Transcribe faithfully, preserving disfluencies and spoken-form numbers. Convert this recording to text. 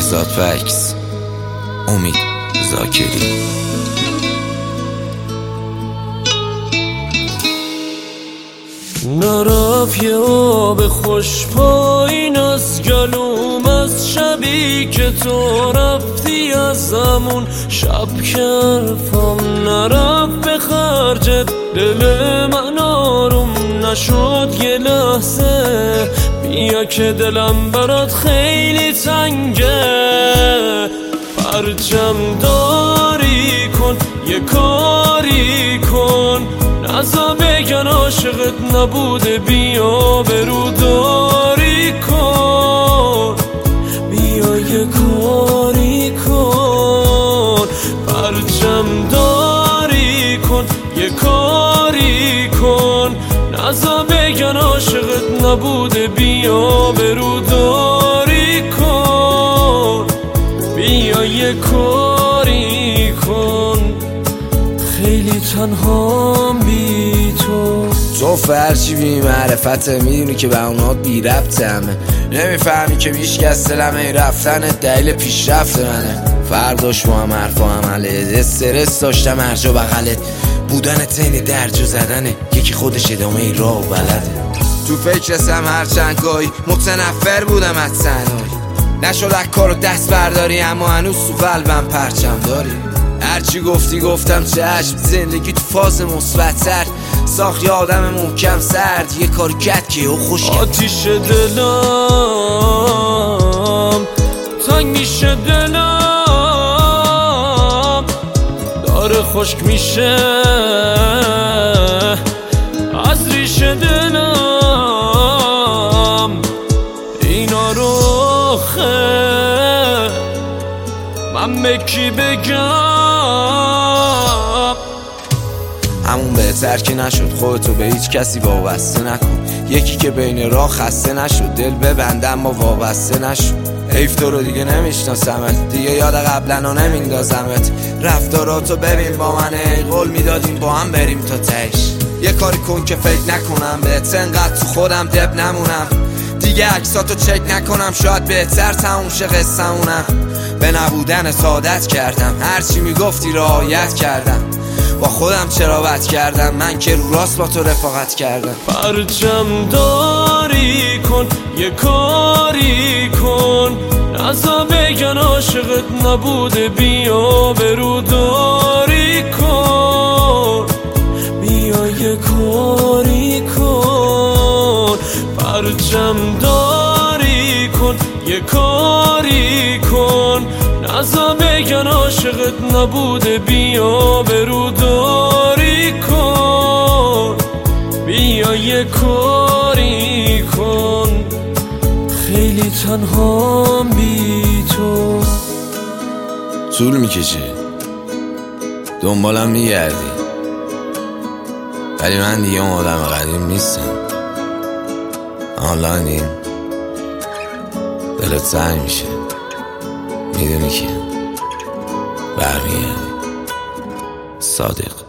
بهزاد فکس، امید زاکری. نرف یه آب خوش پایین از گلوم، از شبی که تو رفتی از همون شب کرفم. نرف به خرجت دل من آروم نشد یه لحظه، بیا که دلم برات خیلی تنگه. پرچم داری کن یه کاری کن، نزا بگن عاشقت نبوده، بیا بروداری کن، بیا یه کاری کن. پرچم داری کن یه کاری کن، نزا بگن عاشقت نبوده، بیا بروداری کن، بیا یه کاری کن. خیلی تنهام بی تو. تو فرشی بی معرفته، میدونی که به اونات بی ربطمه، نمیفهمی که بیشکست دلمه، این رفتن دلیل پیشرفت منه. فرداش با هم حرف و عمله، استرس داشتم هرجا بغلت، بودن تینی درج و زدنه، یکی خودش ادامه این راه و بلده. تو فکرستم هرچند گاهی متنفر بودم از تنهایی، نشد از کارو دست برداری، اما هنوز تو قلبم پرچم داری. هرچی گفتی گفتم چشم، زندگی تو فاز مثبت‌تر ساخت یه آدم محکم سرد، یه کار کرد که او خوش کرد. آتیش دلم تنگ میشه، دلم داره خشک میشه از ریشه دلم. اینا رو خه من به کی بگم؟ همون بهتر که نشد خودتو به هیچ کسی وابسته نکن، یکی که بین راه خسته نشد، دل ببنده اما وابسته نشد. حیف تو رو دیگه نمیشناسمت، دیگه یاد قبلا ها نمیندازمت. رفتاراتو ببین با من، ای قول میدادیم با هم بریم تا تهش. یه کاری کن که فکر نکنم بهت، انقدر تو خودم دب نمونم، دیگه عکساتو چک نکنم، شاید بهتر تموم شه قصه‌مونم. به نبودن سعادت کردم، هرچی میگفتی رعایت کردم، با خودم چرا بد کردم، من که رو راست با تو رفاقت کردم. پرچم داری کن یه کاری کن، نزا بگن عاشقت نبوده، بیا بروداری کن، بیا یه کاری کن. پرچم داری کن یه کاری کن، نزا بگن عاشقت نبوده، بیا بروداری کن، بیا یه کاری کن. خیلی تنهام بی تو. طول میکشه دنبالم میگردی، ولی من دیگه اون آدم قدیم نیستم. آنلاینیم دلت زنگ میشه، میدونی که برمیگردی. صادق.